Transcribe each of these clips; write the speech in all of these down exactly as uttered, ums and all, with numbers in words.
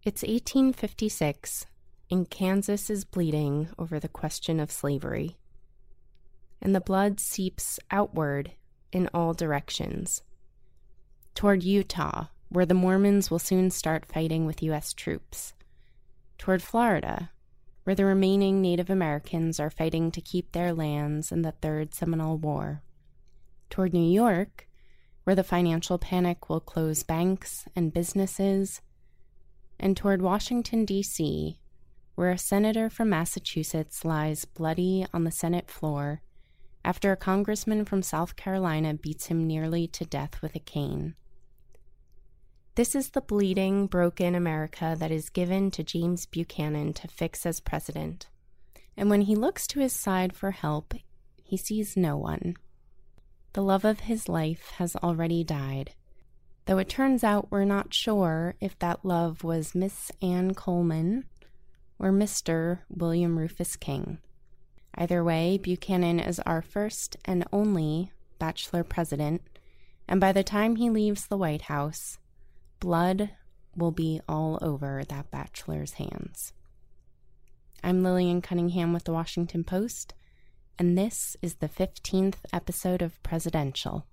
It's eighteen fifty-six, and Kansas is bleeding over the question of slavery. And the blood seeps outward in all directions. Toward Utah, where the Mormons will soon start fighting with U S troops. Toward Florida, where the remaining Native Americans are fighting to keep their lands in the Third Seminole War. Toward New York, where the financial panic will close banks and businesses. And toward Washington, D C, where a senator from Massachusetts lies bloody on the Senate floor after a congressman from South Carolina beats him nearly to death with a cane. This is the bleeding, broken America that is given to James Buchanan to fix as president. And when he looks to his side for help, he sees no one. The love of his life has already died, though it turns out we're not sure if that love was Miss Ann Coleman or Mister William Rufus King. Either way, Buchanan is our first and only bachelor president, and by the time he leaves the White House, blood will be all over that bachelor's hands. I'm Lillian Cunningham with the Washington Post, and this is the fifteenth episode of Presidential.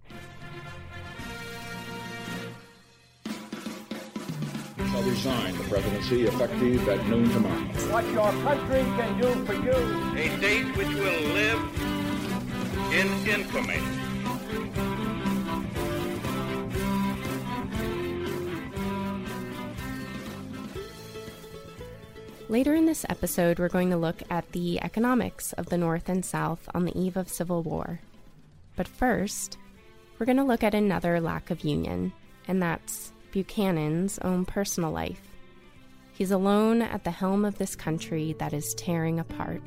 Shall resign the presidency effective at noon tomorrow. What your country can do for you. A state which will live in infamy. Later in this episode, we're going to look at the economics of the North and South on the eve of Civil War. But first, we're going to look at another lack of union, and that's Buchanan's own personal life. He's alone at the helm of this country that is tearing apart.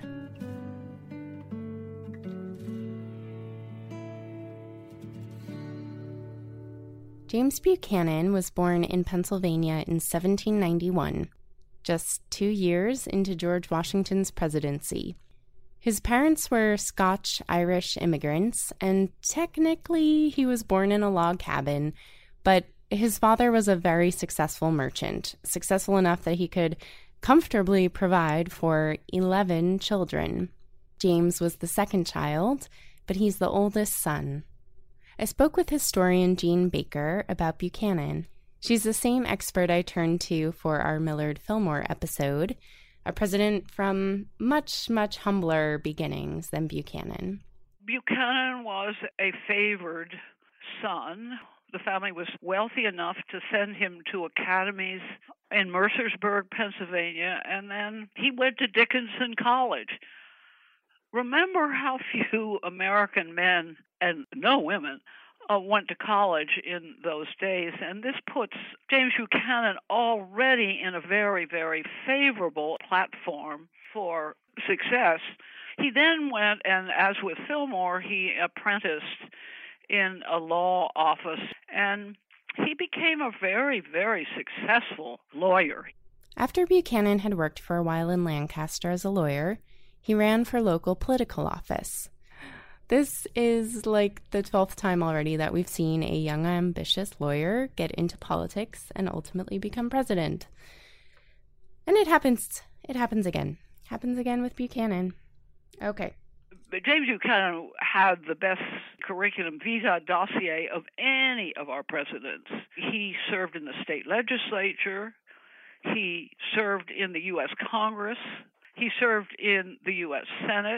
James Buchanan was born in Pennsylvania in seventeen ninety-one, just two years into George Washington's presidency. His parents were Scotch-Irish immigrants, and technically he was born in a log cabin, but his father was a very successful merchant, successful enough that he could comfortably provide for eleven children. James was the second child, but he's the oldest son. I spoke with historian Jean Baker about Buchanan. She's the same expert I turned to for our Millard Fillmore episode, a president from much, much humbler beginnings than Buchanan. Buchanan was a favored son. The family was wealthy enough to send him to academies in Mercersburg, Pennsylvania, and then he went to Dickinson College. Remember how few American men, and no women, uh, went to college in those days, and this puts James Buchanan already in a very, very favorable platform for success. He then went, and as with Fillmore, he apprenticed in a law office, and he became a very, very successful lawyer. After Buchanan had worked for a while in Lancaster as a lawyer, he ran for local political office. This is like the twelfth time already that we've seen a young, ambitious lawyer get into politics and ultimately become president. And it happens, it happens again. Happens again with Buchanan. Okay. James Buchanan had the best curriculum vitae dossier of any of our presidents. He served in the state legislature. He served in the U S Congress. He served in the U S Senate.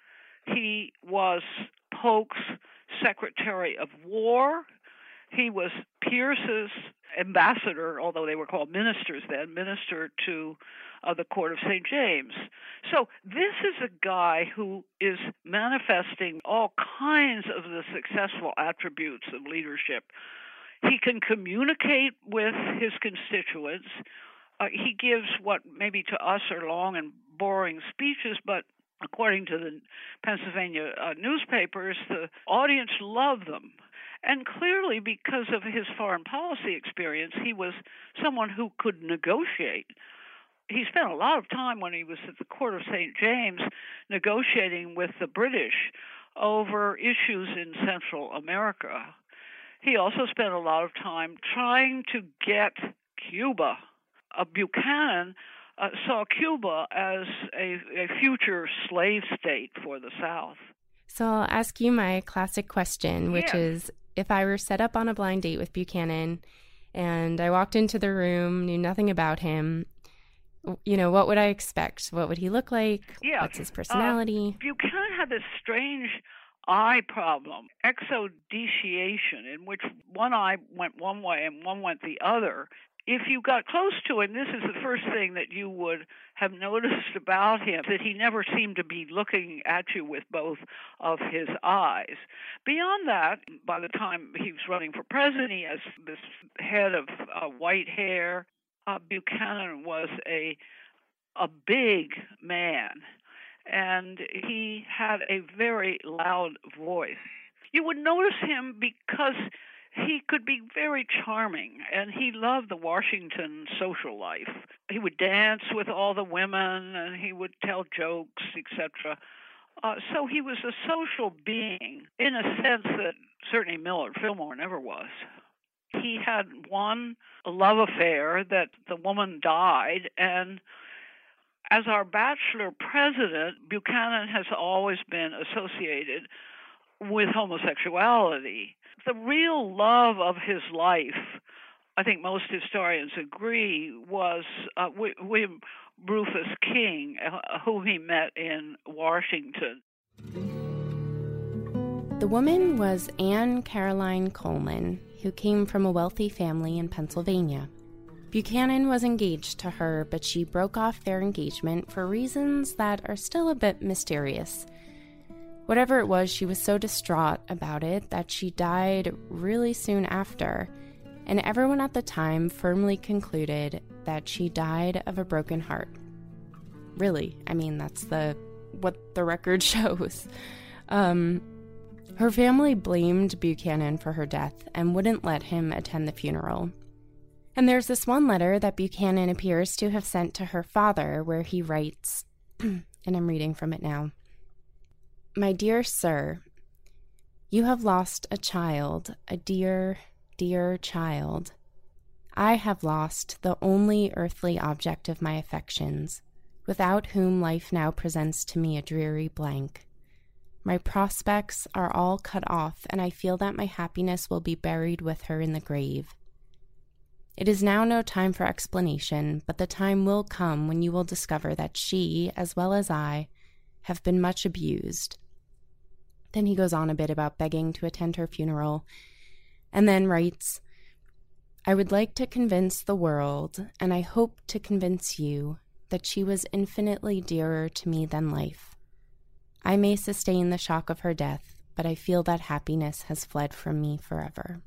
He was Polk's Secretary of War. He was Pierce's ambassador, although they were called ministers then, minister to uh, the Court of Saint James. So this is a guy who is manifesting all kinds of the successful attributes of leadership. He can communicate with his constituents. Uh, he gives what maybe to us are long and boring speeches, but according to the Pennsylvania uh, newspapers, the audience loved them. And clearly, because of his foreign policy experience, he was someone who could negotiate. He spent a lot of time when he was at the Court of Saint James negotiating with the British over issues in Central America. He also spent a lot of time trying to get Cuba uh, Buchanan uh, saw Cuba as a, a future slave state for the South. So I'll ask you my classic question, which yes. is, if I were set up on a blind date with Buchanan and I walked into the room, knew nothing about him, you know, what would I expect? What would he look like? Yeah. What's his personality? Uh, Buchanan had this strange eye problem, exodeciation, in which one eye went one way and one went the other. If you got close to him, this is the first thing that you would have noticed about him, that he never seemed to be looking at you with both of his eyes. Beyond that, by the time he was running for president, he has this head of uh, white hair. Uh, Buchanan was a a big man, and he had a very loud voice. You would notice him because he could be very charming, and he loved the Washington social life. He would dance with all the women, and he would tell jokes, et cetera. Uh, so he was a social being in a sense that certainly Millard Fillmore never was. He had one love affair that the woman died, and as our bachelor president, Buchanan has always been associated with homosexuality. The real love of his life, I think most historians agree, was uh, William Rufus King, uh, whom he met in Washington. The woman was Anne Caroline Coleman, who came from a wealthy family in Pennsylvania. Buchanan was engaged to her, but she broke off their engagement for reasons that are still a bit mysterious. Whatever it was, she was so distraught about it that she died really soon after, and everyone at the time firmly concluded that she died of a broken heart. Really, I mean, that's the what the record shows. Um, her family blamed Buchanan for her death and wouldn't let him attend the funeral. And there's this one letter that Buchanan appears to have sent to her father where he writes, and I'm reading from it now. My dear sir, you have lost a child, a dear, dear child. I have lost the only earthly object of my affections, without whom life now presents to me a dreary blank. My prospects are all cut off, and I feel that my happiness will be buried with her in the grave. It is now no time for explanation, but the time will come when you will discover that she, as well as I, have been much abused. Then he goes on a bit about begging to attend her funeral, and then writes, I would like to convince the world, and I hope to convince you, that she was infinitely dearer to me than life. I may sustain the shock of her death, but I feel that happiness has fled from me forever.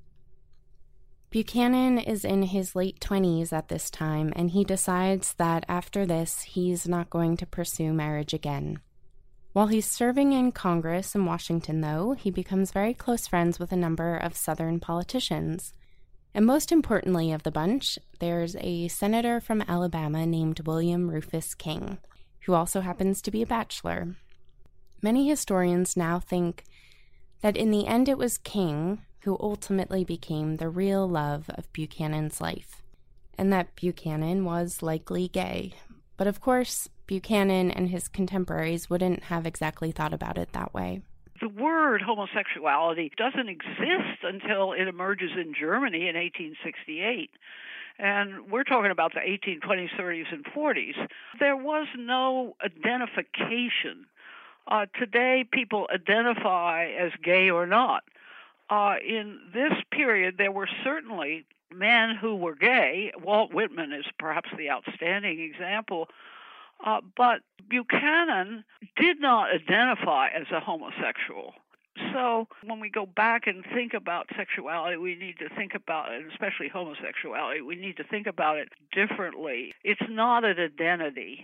Buchanan is in his late twenties at this time, and he decides that after this, he's not going to pursue marriage again. While he's serving in Congress in Washington, though, he becomes very close friends with a number of Southern politicians. And most importantly of the bunch, there's a senator from Alabama named William Rufus King, who also happens to be a bachelor. Many historians now think that in the end it was King who ultimately became the real love of Buchanan's life, and that Buchanan was likely gay. But of course, Buchanan and his contemporaries wouldn't have exactly thought about it that way. The word homosexuality doesn't exist until it emerges in Germany in eighteen sixty-eight. And we're talking about the eighteen twenties, thirties, and forties. There was no identification. Uh, today, people identify as gay or not. Uh, in this period, there were certainly men who were gay. Walt Whitman is perhaps the outstanding example. Uh, but Buchanan did not identify as a homosexual. So when we go back and think about sexuality, we need to think about it, especially homosexuality, we need to think about it differently. It's not an identity.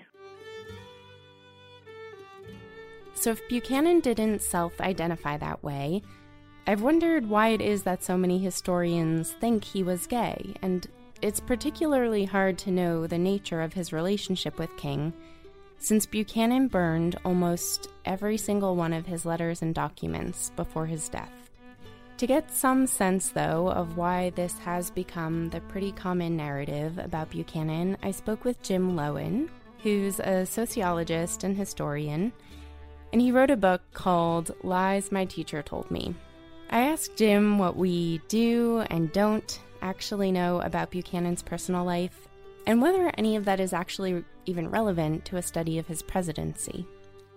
So if Buchanan didn't self-identify that way, I've wondered why it is that so many historians think he was gay, and it's particularly hard to know the nature of his relationship with King, since Buchanan burned almost every single one of his letters and documents before his death. To get some sense, though, of why this has become the pretty common narrative about Buchanan, I spoke with Jim Loewen, who's a sociologist and historian, and he wrote a book called Lies My Teacher Told Me. I asked Jim what we do and don't actually know about Buchanan's personal life, and whether any of that is actually even relevant to a study of his presidency.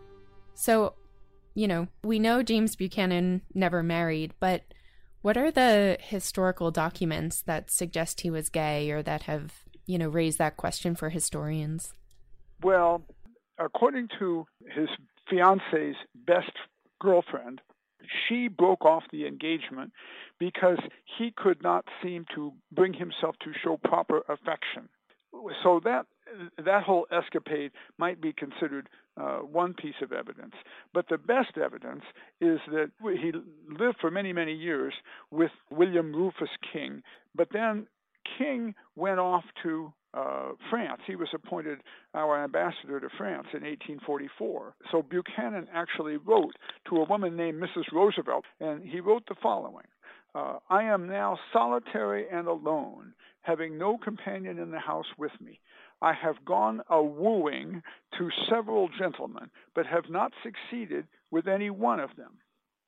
So, you know, we know James Buchanan never married, but what are the historical documents that suggest he was gay or that have, you know, raised that question for historians? Well, according to his fiance's best girlfriend, she broke off the engagement because he could not seem to bring himself to show proper affection. So that that whole escapade might be considered uh, one piece of evidence. But the best evidence is that he lived for many, many years with William Rufus King, but then King went off to uh, France. He was appointed our ambassador to France in eighteen forty-four. So Buchanan actually wrote to a woman named Missus Roosevelt, and he wrote the following. Uh, I am now solitary and alone, having no companion in the house with me. I have gone a-wooing to several gentlemen, but have not succeeded with any one of them.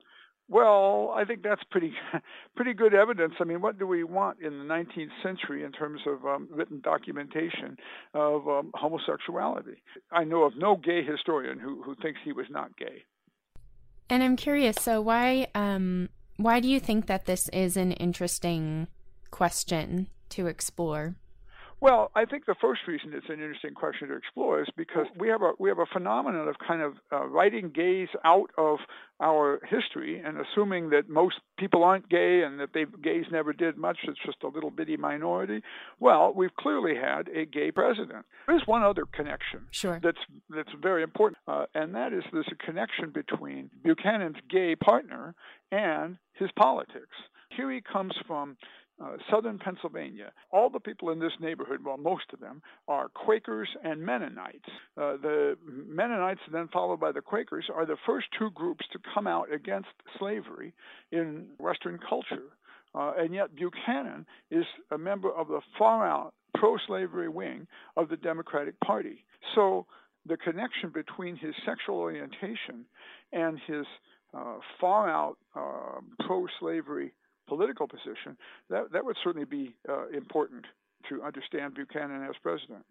Well, I think that's pretty pretty good evidence. I mean, what do we want in the nineteenth century in terms of um, written documentation of um, homosexuality? I know of no gay historian who, who thinks he was not gay. And I'm curious, so why um, why do you think that this is an interesting question to explore? Well, I think the first reason it's an interesting question to explore is because we have a we have a phenomenon of kind of uh, writing gays out of our history and assuming that most people aren't gay and that they gays never did much. It's just a little bitty minority. Well, we've clearly had a gay president. There's one other connection sure. that's that's very important, uh, and that is there's a connection between Buchanan's gay partner and his politics. Here he comes from Uh, southern Pennsylvania. All the people in this neighborhood, well, most of them, are Quakers and Mennonites. Uh, the Mennonites, then followed by the Quakers, are the first two groups to come out against slavery in Western culture. Uh, and yet Buchanan is a member of the far-out pro-slavery wing of the Democratic Party. So the connection between his sexual orientation and his uh, far-out uh, pro-slavery political position, that that would certainly be uh, important to understand Buchanan as president.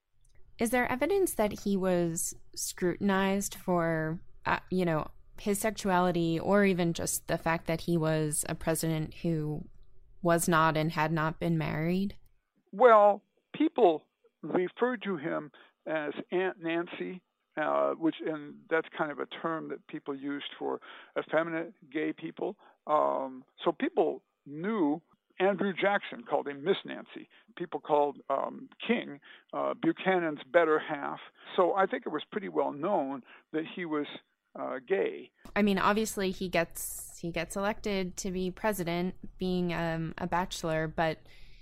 Is there evidence that he was scrutinized for, uh, you know, his sexuality, or even just the fact that he was a president who was not and had not been married? Well, people referred to him as Aunt Nancy, uh, which, and that's kind of a term that people used for effeminate gay people. Um, so people knew. Andrew Jackson called him Miss Nancy. People called um, King uh, Buchanan's better half. So I think it was pretty well known that he was uh, gay. I mean, obviously he gets he gets elected to be president, being um, a bachelor. But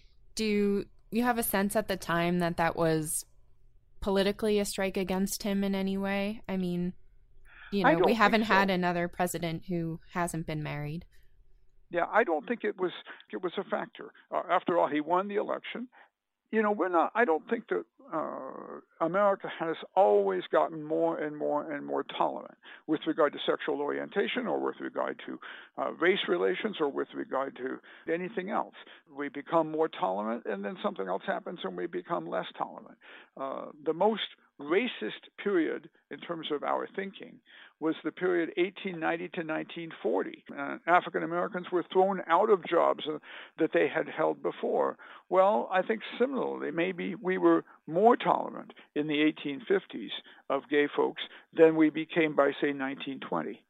do you have a sense at the time that that was politically a strike against him in any way? I mean, you know, we haven't so. had another president who hasn't been married. Yeah, I don't think it was it was a factor. Uh, after all, he won the election. You know, we're not. I don't think that uh, America has always gotten more and more and more tolerant with regard to sexual orientation, or with regard to uh, race relations, or with regard to anything else. We become more tolerant, and then something else happens, and we become less tolerant. Uh, the most racist period in terms of our thinking was the period eighteen ninety to nineteen forty. Uh, African Americans were thrown out of jobs uh, that they had held before. Well, I think similarly, maybe we were more tolerant in the eighteen fifties of gay folks than we became by, say, nineteen twenty.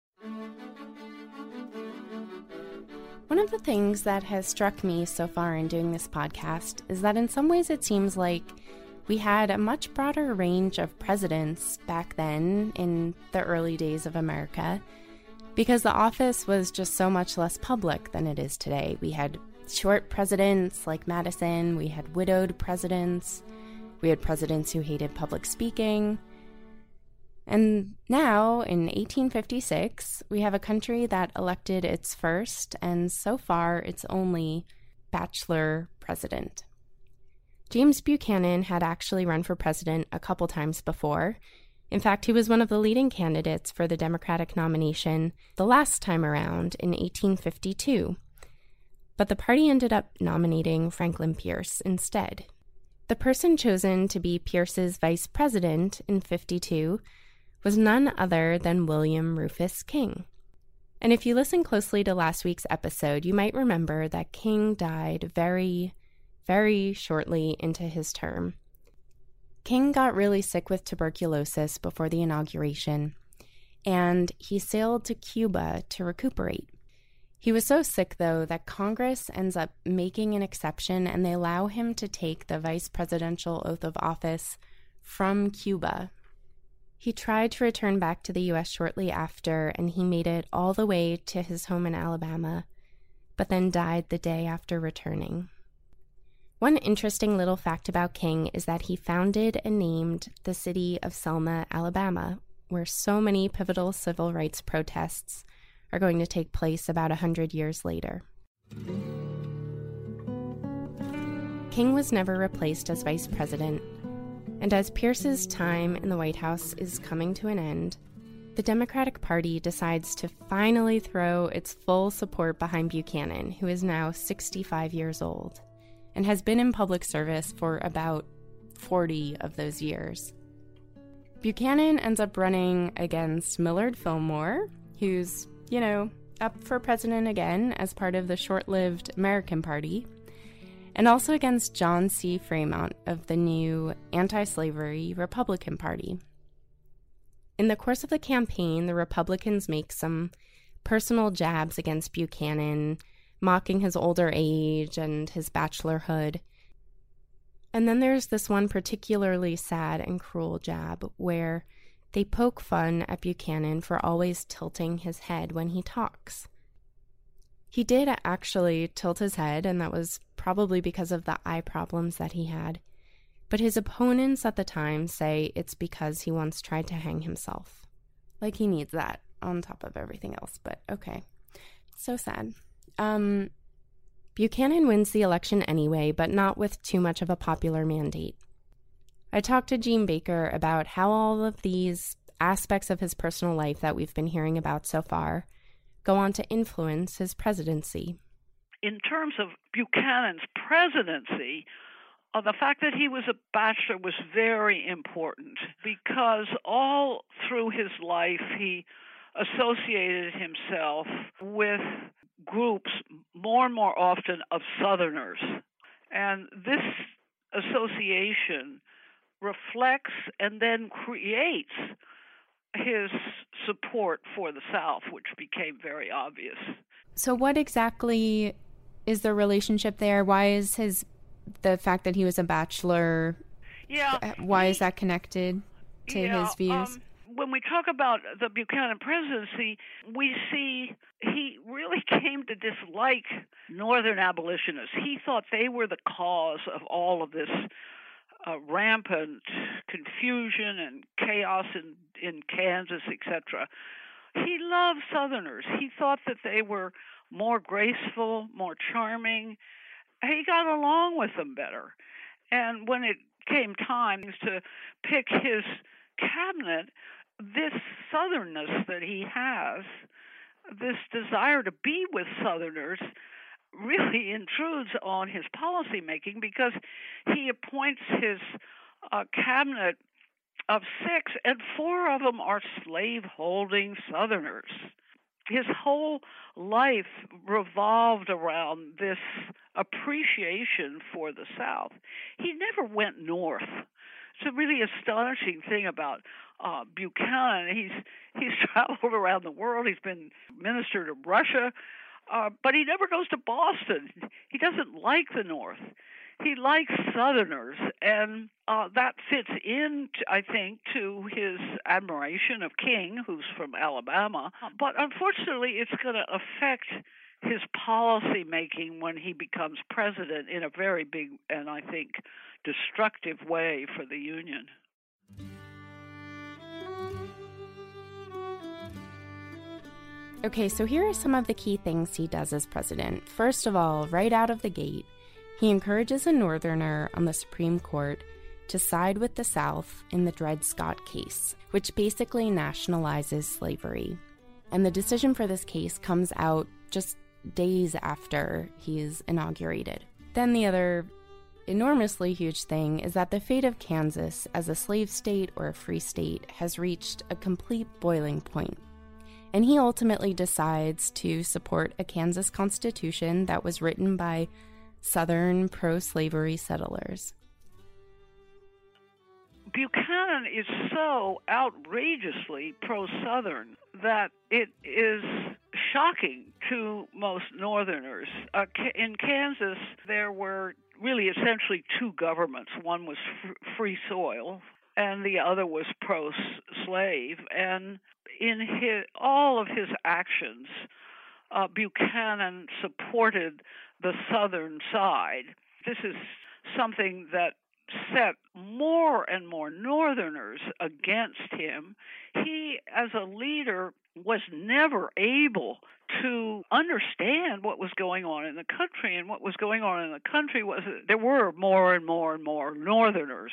One of the things that has struck me so far in doing this podcast is that in some ways it seems like we had a much broader range of presidents back then in the early days of America because the office was just so much less public than it is today. We had short presidents like Madison, we had widowed presidents, we had presidents who hated public speaking. And now, in eighteen fifty-six, we have a country that elected its first, and so far its only, bachelor president. James Buchanan had actually run for president a couple times before. In fact, he was one of the leading candidates for the Democratic nomination the last time around in eighteen fifty-two. But the party ended up nominating Franklin Pierce instead. The person chosen to be Pierce's vice president in fifty-two was none other than William Rufus King. And if you listen closely to last week's episode, you might remember that King died very, very shortly into his term. King got really sick with tuberculosis before the inauguration, and he sailed to Cuba to recuperate. He was so sick, though, that Congress ends up making an exception, and they allow him to take the vice presidential oath of office from Cuba. He tried to return back to the U S shortly after, and he made it all the way to his home in Alabama, but then died the day after returning. One interesting little fact about King is that he founded and named the city of Selma, Alabama, where so many pivotal civil rights protests are going to take place about a hundred years later. King was never replaced as vice president, and as Pierce's time in the White House is coming to an end, the Democratic Party decides to finally throw its full support behind Buchanan, who is now sixty-five years old and has been in public service for about forty of those years. Buchanan ends up running against Millard Fillmore, who's, you know, up for president again as part of the short-lived American Party, and also against John C. Fremont of the new anti-slavery Republican Party. In the course of the campaign, the Republicans make some personal jabs against Buchanan, mocking his older age and his bachelorhood. And then there's this one particularly sad and cruel jab where they poke fun at Buchanan for always tilting his head when he talks. He did actually tilt his head, and that was probably because of the eye problems that he had. But his opponents at the time say it's because he once tried to hang himself. Like he needs that on top of everything else, but okay. So sad. Um, Buchanan wins the election anyway, but not with too much of a popular mandate. I talked to Jean Baker about how all of these aspects of his personal life that we've been hearing about so far go on to influence his presidency. In terms of Buchanan's presidency, uh, the fact that he was a bachelor was very important because all through his life he associated himself with groups more and more often of Southerners. And this association reflects and then creates his support for the South, which became very obvious. So what exactly is the relationship there? Why is his the fact that he was a bachelor, yeah, why he, is that connected to yeah, his views? Um, when we talk about the Buchanan presidency, we see he really came to dislike Northern abolitionists. He thought they were the cause of all of this Uh, rampant confusion and chaos in, in Kansas, et cetera. He loved Southerners. He thought that they were more graceful, more charming. He got along with them better. And when it came time to pick his cabinet, this Southernness that he has, this desire to be with Southerners, really intrudes on his policy making because he appoints his uh, cabinet of six, and four of them are slave-holding Southerners. His whole life revolved around this appreciation for the South. He never went north. It's a really astonishing thing about uh, Buchanan. He's he's traveled around the world. He's been minister to Russia. Uh, but he never goes to Boston. He doesn't like the North. He likes Southerners, and uh, that fits in, I think, to his admiration of King, who's from Alabama. But unfortunately, it's going to affect his policy making when he becomes president in a very big and, I think, destructive way for the Union. Okay, so here are some of the key things he does as president. First of all, right out of the gate, he encourages a Northerner on the Supreme Court to side with the South in the Dred Scott case, which basically nationalizes slavery. And the decision for this case comes out just days after he's inaugurated. Then the other enormously huge thing is that the fate of Kansas as a slave state or a free state has reached a complete boiling point. And he ultimately decides to support a Kansas Constitution that was written by Southern pro-slavery settlers. Buchanan is so outrageously pro-Southern that it is shocking to most Northerners. Uh, in Kansas, there were really essentially two governments. One was f- free soil, and the other was pro-slave. And in his, all of his actions, uh, Buchanan supported the Southern side. This is something that set more and more Northerners against him. He, as a leader, was never able to understand what was going on in the country, and what was going on in the country was that there were more and more and more Northerners.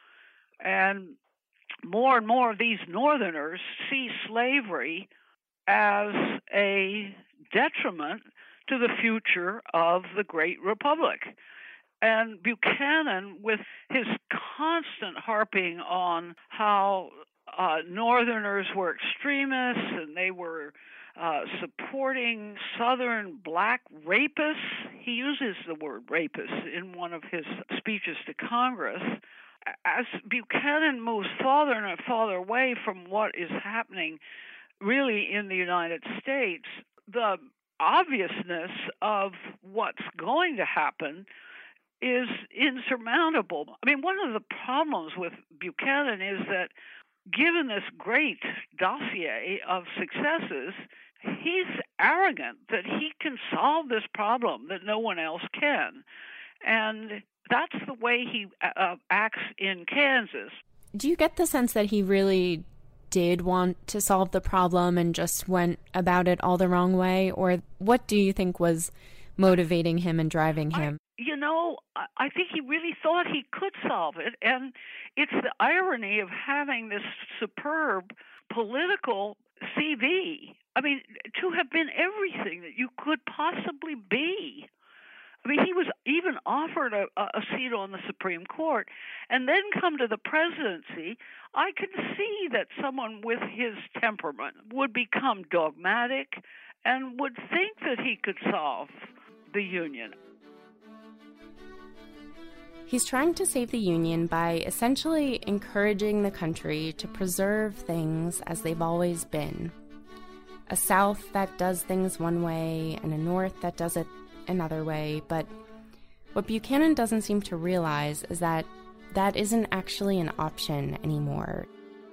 And more and more of these Northerners see slavery as a detriment to the future of the great republic. And Buchanan, with his constant harping on how uh, Northerners were extremists and they were uh, supporting Southern black rapists, he uses the word rapists in one of his speeches to Congress. As Buchanan moves farther and farther away from what is happening really in the United States, the obviousness of what's going to happen is insurmountable. I mean, one of the problems with Buchanan is that given this great dossier of successes, he's arrogant that he can solve this problem that no one else can. And that's the way he uh, acts in Kansas. Do you get the sense that he really did want to solve the problem and just went about it all the wrong way? Or what do you think was motivating him and driving him? I, you know, I think he really thought he could solve it. And it's the irony of having this superb political C V. I mean, to have been everything that you could possibly be. I mean, he was even offered a, a seat on the Supreme Court, and then come to the presidency. I could see that someone with his temperament would become dogmatic and would think that he could solve the Union. He's trying to save the Union by essentially encouraging the country to preserve things as they've always been. A South that does things one way and a North that does it another way, but what Buchanan doesn't seem to realize is that that isn't actually an option anymore.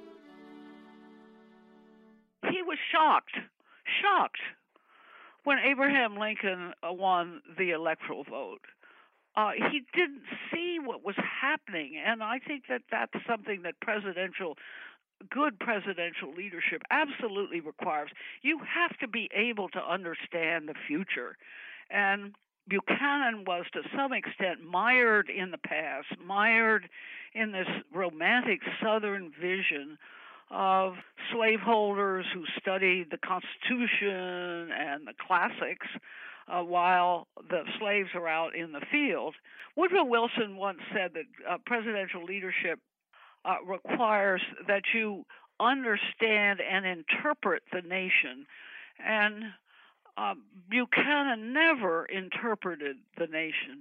He was shocked, shocked when Abraham Lincoln won the electoral vote. Uh, he didn't see what was happening, and I think that that's something that presidential, good presidential leadership absolutely requires. You have to be able to understand the future. And Buchanan was, to some extent, mired in the past, mired in this romantic Southern vision of slaveholders who studied the Constitution and the classics uh, while the slaves are out in the field. Woodrow Wilson once said that uh, presidential leadership uh, requires that you understand and interpret the nation. And Uh, Buchanan never interpreted the nation.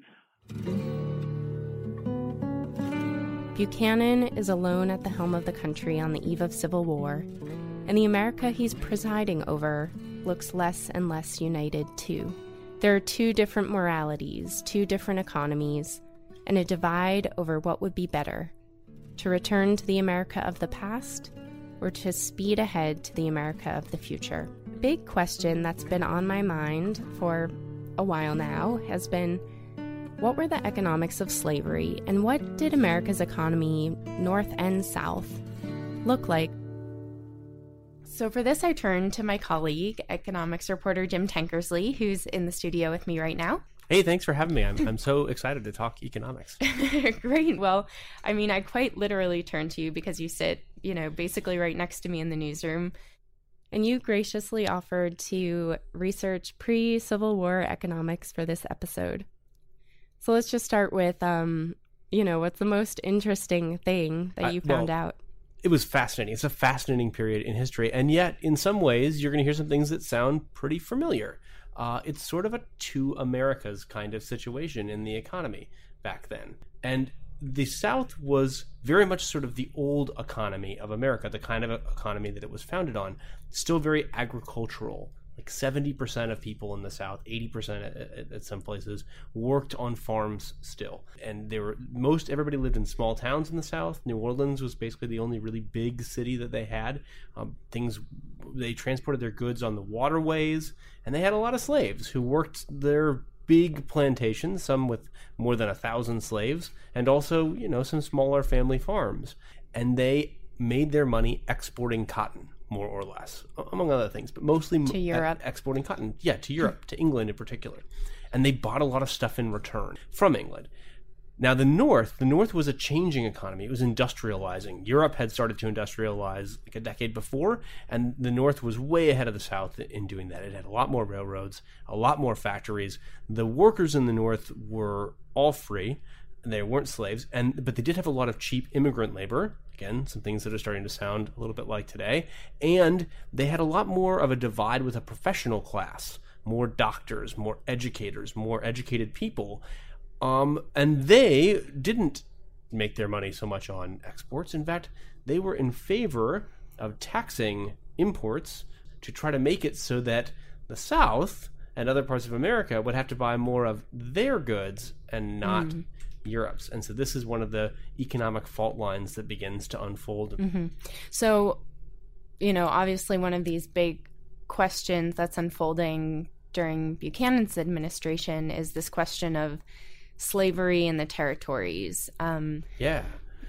Buchanan is alone at the helm of the country on the eve of civil war, and the America he's presiding over looks less and less united too. There are two different moralities, two different economies, and a divide over what would be better, to return to the America of the past or to speed ahead to the America of the future. Big question that's been on my mind for a while now has been, what were the economics of slavery, and what did America's economy, North and South, look like? So for this, I turned to my colleague, economics reporter Jim Tankersley, who's in the studio with me right now. Hey, thanks for having me. I'm I'm so excited to talk economics. Great. Well, I mean, I quite literally turned to you because you sit, you know, basically right next to me in the newsroom. And you graciously offered to research pre-Civil War economics for this episode. So let's just start with, um, you know, what's the most interesting thing that you uh, found well, out? It was fascinating. It's a fascinating period in history. And yet, in some ways, you're going to hear some things that sound pretty familiar. Uh, it's sort of a two Americas kind of situation in the economy back then. And the South was very much sort of the old economy of America, the kind of economy that it was founded on, still very agricultural. Like seventy percent of people in the South, eighty percent at, at some places, worked on farms still. And they were most everybody lived in small towns in the South. New Orleans was basically the only really big city that they had. Um, things they transported their goods on the waterways, and they had a lot of slaves who worked their big plantations, some with more than a thousand slaves, and also, you know, some smaller family farms. And they made their money exporting cotton, more or less, among other things, but mostly to Europe. exporting cotton. Yeah, to Europe, to England in particular. And they bought a lot of stuff in return from England. Now, the North, the North was a changing economy. It was industrializing. Europe had started to industrialize like a decade before, and the North was way ahead of the South in doing that. It had a lot more railroads, a lot more factories. The workers in the North were all free. They weren't slaves, and but they did have a lot of cheap immigrant labor. Again, some things that are starting to sound a little bit like today. And they had a lot more of a divide with a professional class, more doctors, more educators, more educated people. Um, and they didn't make their money so much on exports. In fact, they were in favor of taxing imports to try to make it so that the South and other parts of America would have to buy more of their goods and not mm. Europe's. And so this is one of the economic fault lines that begins to unfold. Mm-hmm. So, you know, obviously one of these big questions that's unfolding during Buchanan's administration is this question of slavery in the territories. Um, yeah.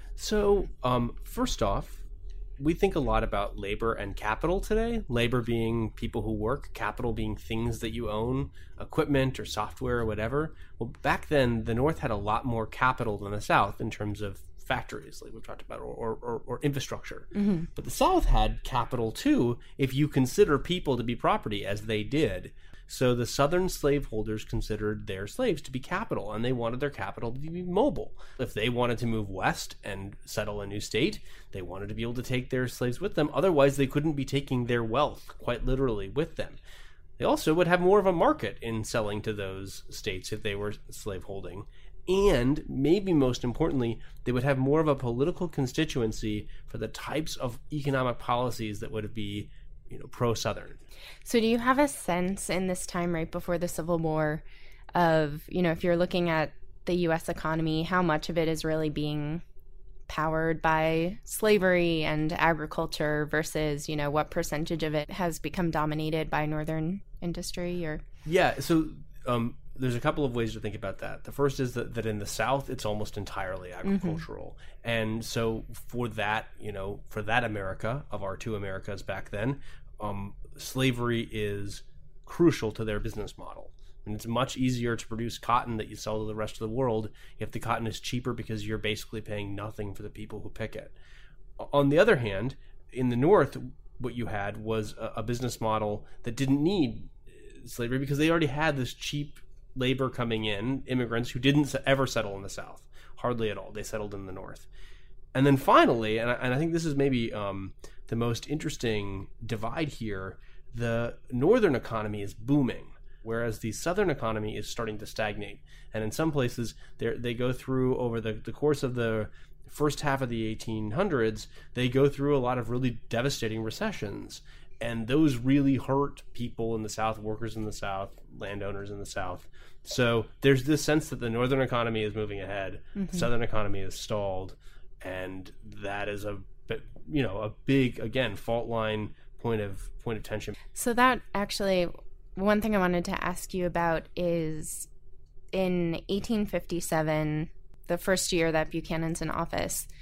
So, um, first off, we think a lot about labor and capital today. Labor being people who work, capital being things that you own, equipment or software or whatever. Well, back then, the North had a lot more capital than the South in terms of factories, like we've talked about, or, or, or infrastructure. Mm-hmm. But the South had capital too, if you consider people to be property, as they did. So the Southern slaveholders considered their slaves to be capital, and they wanted their capital to be mobile. If they wanted to move west and settle a new state, they wanted to be able to take their slaves with them. Otherwise, they couldn't be taking their wealth, quite literally, with them. They also would have more of a market in selling to those states if they were slaveholding. And maybe most importantly, they would have more of a political constituency for the types of economic policies that would be, you know, pro-Southern. So do you have a sense in this time right before the Civil War of, you know, if you're looking at the U S economy, how much of it is really being powered by slavery and agriculture versus, you know, what percentage of it has become dominated by Northern industry? Or Yeah, so um, there's a couple of ways to think about that. The first is that, that in the South, it's almost entirely agricultural. Mm-hmm. And so for that, you know, for that America, of our two Americas back then, um, slavery is crucial to their business model. And it's much easier to produce cotton that you sell to the rest of the world if the cotton is cheaper because you're basically paying nothing for the people who pick it. On the other hand, in the North, what you had was a, a business model that didn't need slavery because they already had this cheap labor coming in, immigrants who didn't ever settle in the South, hardly at all. They settled in the North. And then finally, and I, and I think this is maybe um, the most interesting divide here, the Northern economy is booming, whereas the Southern economy is starting to stagnate. And in some places, they go through, over the, the course of the first half of the eighteen hundreds, they go through a lot of really devastating recessions. And those really hurt people in the South, workers in the South, landowners in the South. So there's this sense that the Northern economy is moving ahead, mm-hmm. the Southern economy is stalled, and that is a, you know, a big, again, fault line point of point of tension. So that actually, one thing I wanted to ask you about is in eighteen fifty-seven, the first year that Buchanan's in office,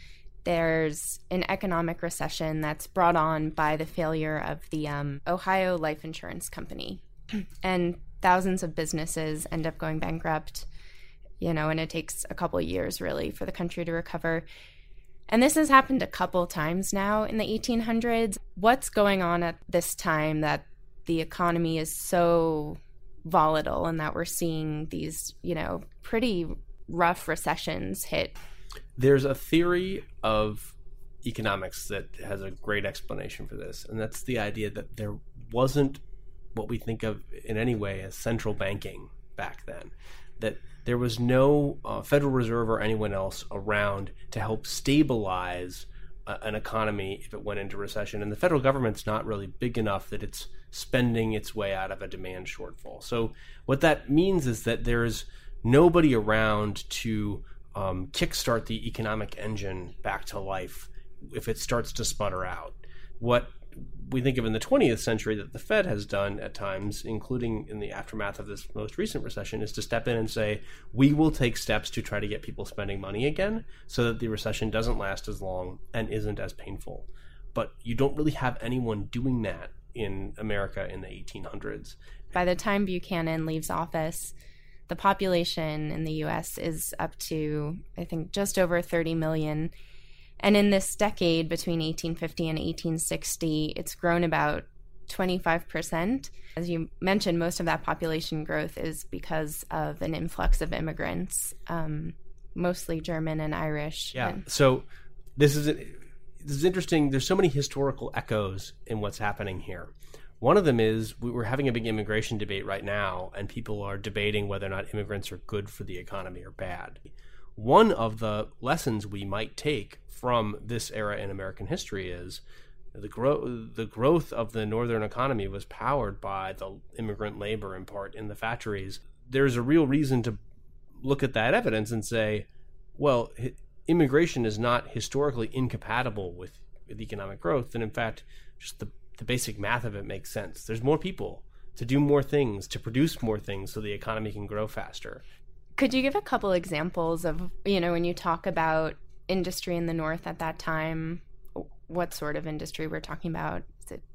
there's an economic recession that's brought on by the failure of the um, Ohio Life Insurance Company. And thousands of businesses end up going bankrupt, you know, and it takes a couple of years, really, for the country to recover. And this has happened a couple times now in the eighteen hundreds. What's going on at this time that the economy is so volatile and that we're seeing these, you know, pretty rough recessions hit? There's a theory of economics that has a great explanation for this, and that's the idea that there wasn't what we think of in any way as central banking back then, that there was no uh, Federal Reserve or anyone else around to help stabilize uh, an economy if it went into recession. And the federal government's not really big enough that it's spending its way out of a demand shortfall. So what that means is that there's nobody around to um, kickstart the economic engine back to life if it starts to sputter out. What we think of in the twentieth century that the Fed has done at times, including in the aftermath of this most recent recession, is to step in and say, we will take steps to try to get people spending money again so that the recession doesn't last as long and isn't as painful. But you don't really have anyone doing that in America in the eighteen hundreds. By the time Buchanan leaves office, the population in the U S is up to, I think, just over thirty million. And in this decade between eighteen fifty and eighteen sixty, it's grown about twenty-five percent. As you mentioned, most of that population growth is because of an influx of immigrants, um, mostly German and Irish. Yeah. And- so this is this is interesting. There's so many historical echoes in what's happening here. One of them is we're having a big immigration debate right now, and people are debating whether or not immigrants are good for the economy or bad. One of the lessons we might take from this era in American history is the, gro- the growth of the northern economy was powered by the immigrant labor, in part, in the factories. There's a real reason to look at that evidence and say, well, hi- immigration is not historically incompatible with, with economic growth. And in fact, just the, the basic math of it makes sense. There's more people to do more things, to produce more things so the economy can grow faster. Could you give a couple examples of, you know, when you talk about industry in the North at that time, what sort of industry we're talking about? Is it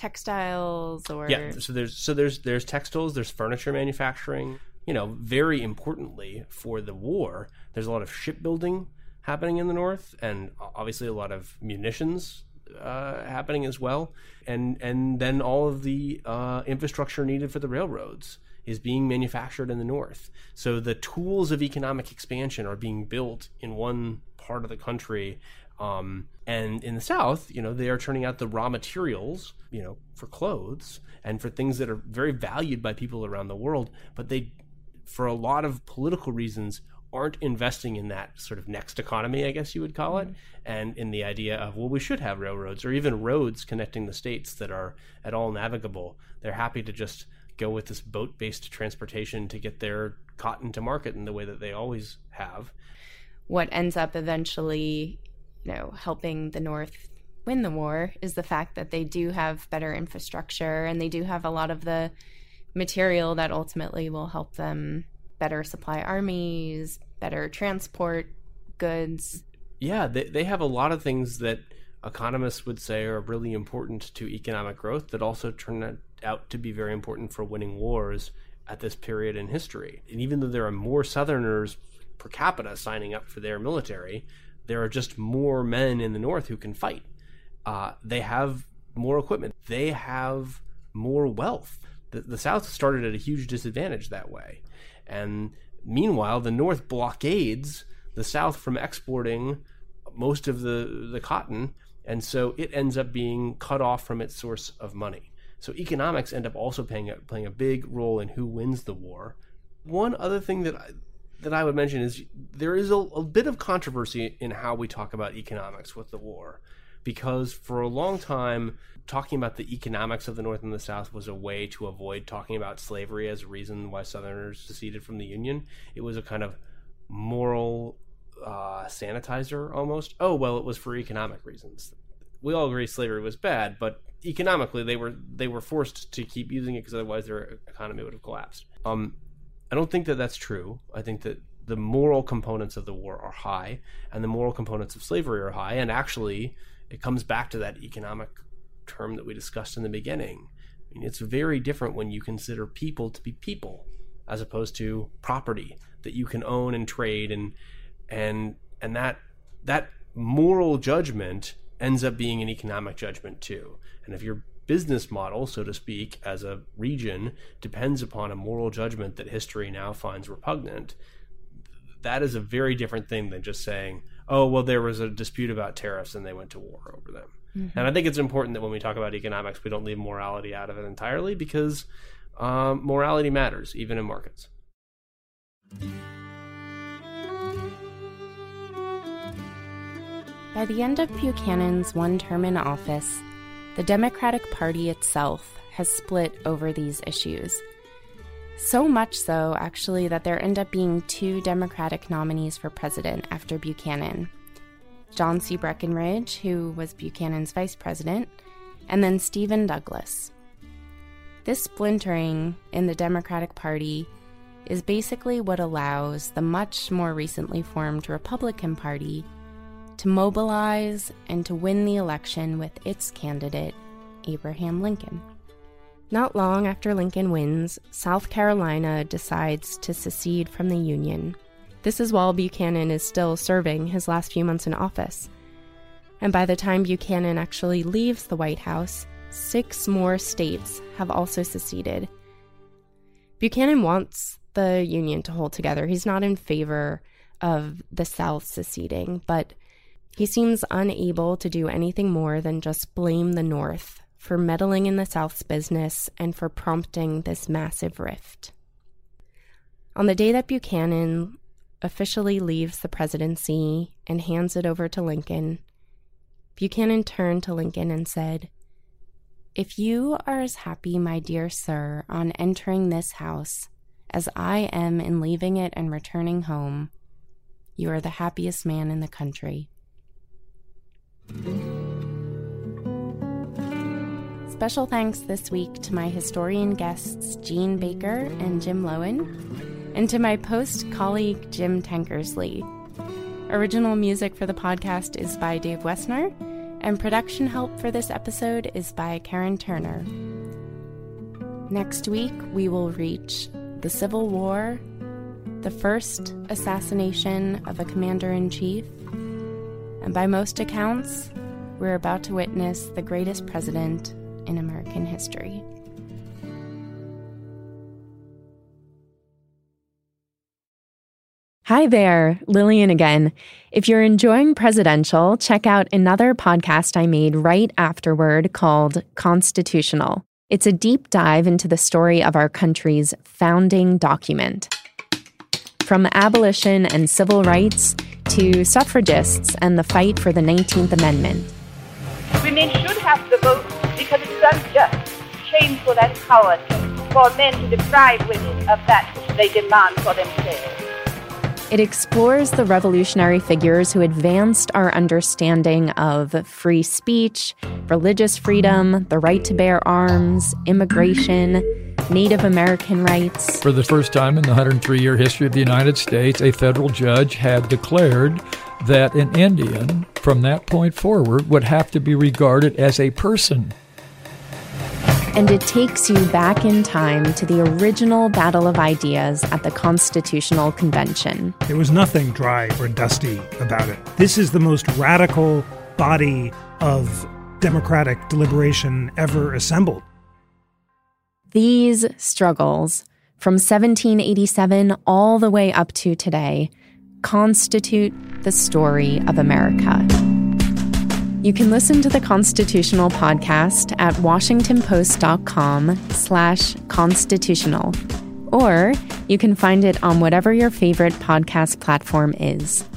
textiles or? Yeah, so there's so there's there's textiles, there's furniture manufacturing. You know, very importantly for the war, there's a lot of shipbuilding happening in the North, and obviously a lot of munitions uh, happening as well, and and then all of the uh, infrastructure needed for the railroads is being manufactured in the North. So the tools of economic expansion are being built in one part of the country. Um, and in the South, you know, they are turning out the raw materials, you know, for clothes and for things that are very valued by people around the world. But they, for a lot of political reasons, aren't investing in that sort of next economy, I guess you would call it, and in the idea of, well, we should have railroads or even roads connecting the states that are at all navigable. They're happy to just go with this boat-based transportation to get their cotton to market in the way that they always have. What ends up eventually, you know, helping the North win the war is the fact that they do have better infrastructure and they do have a lot of the material that ultimately will help them better supply armies, better transport goods. Yeah, they, they have a lot of things that economists would say are really important to economic growth that also turn out to be very important for winning wars at this period in history. And even though there are more Southerners per capita signing up for their military, there are just more men in the North who can fight. Uh, they have more equipment. They have more wealth. The, the South started at a huge disadvantage that way. And meanwhile, the North blockades the South from exporting most of the, the cotton, and so it ends up being cut off from its source of money. So economics end up also playing a, playing a big role in who wins the war. One other thing that I, that I would mention is there is a, a bit of controversy in how we talk about economics with the war, because for a long time, talking about the economics of the North and the South was a way to avoid talking about slavery as a reason why Southerners seceded from the Union. It was a kind of moral uh, sanitizer almost. Oh, well, it was for economic reasons. We all agree slavery was bad, but economically they were they were forced to keep using it because otherwise their economy would have collapsed. Um, I don't think that that's true. I think that the moral components of the war are high, and the moral components of slavery are high. And actually, it comes back to that economic term that we discussed in the beginning. I mean, it's very different when you consider people to be people, as opposed to property that you can own and trade, and and and that that moral judgment ends up being an economic judgment too. And if your business model, so to speak, as a region depends upon a moral judgment that history now finds repugnant, that is a very different thing than just saying, oh, well, there was a dispute about tariffs and they went to war over them. Mm-hmm. And I think it's important that when we talk about economics, we don't leave morality out of it entirely, because um, morality matters, even in markets. By the end of Buchanan's one term in office, the Democratic Party itself has split over these issues. So much so, actually, that there end up being two Democratic nominees for president after Buchanan. John C. Breckinridge, who was Buchanan's vice president, and then Stephen Douglas. This splintering in the Democratic Party is basically what allows the much more recently formed Republican Party to mobilize and to win the election with its candidate, Abraham Lincoln. Not long after Lincoln wins, South Carolina decides to secede from the Union. This is while Buchanan is still serving his last few months in office. And by the time Buchanan actually leaves the White House, six more states have also seceded. Buchanan wants the Union to hold together. He's not in favor of the South seceding, but he seems unable to do anything more than just blame the North for meddling in the South's business and for prompting this massive rift. On the day that Buchanan officially leaves the presidency and hands it over to Lincoln, Buchanan turned to Lincoln and said, "If you are as happy, my dear sir, on entering this house as I am in leaving it and returning home, you are the happiest man in the country." Special thanks this week to my historian guests Jean Baker and Jim Lowen, and to my post colleague Jim Tankersley. Original music for the podcast is by Dave Wessner, and production help for this episode is by Karen Turner. Next week, we will reach the Civil War, the first assassination of a commander-in-chief, and by most accounts, we're about to witness the greatest president in American history. Hi there, Lillian again. If you're enjoying Presidential, check out another podcast I made right afterward called Constitutional. It's a deep dive into the story of our country's founding document. From abolition and civil rights to suffragists and the fight for the nineteenth Amendment. Women should have the vote because it's unjust, shameful, and cowardly for men to deprive women of that which they demand for themselves. It explores the revolutionary figures who advanced our understanding of free speech, religious freedom, the right to bear arms, immigration, Native American rights. For the first time in the one hundred three year history of the United States, a federal judge had declared that an Indian, from that point forward, would have to be regarded as a person. And it takes you back in time to the original battle of ideas at the Constitutional Convention. There was nothing dry or dusty about it. This is the most radical body of democratic deliberation ever assembled. These struggles, from seventeen eighty-seven all the way up to today, constitute the story of America. You can listen to the Constitutional podcast at washingtonpost.com slash constitutional, or you can find it on whatever your favorite podcast platform is.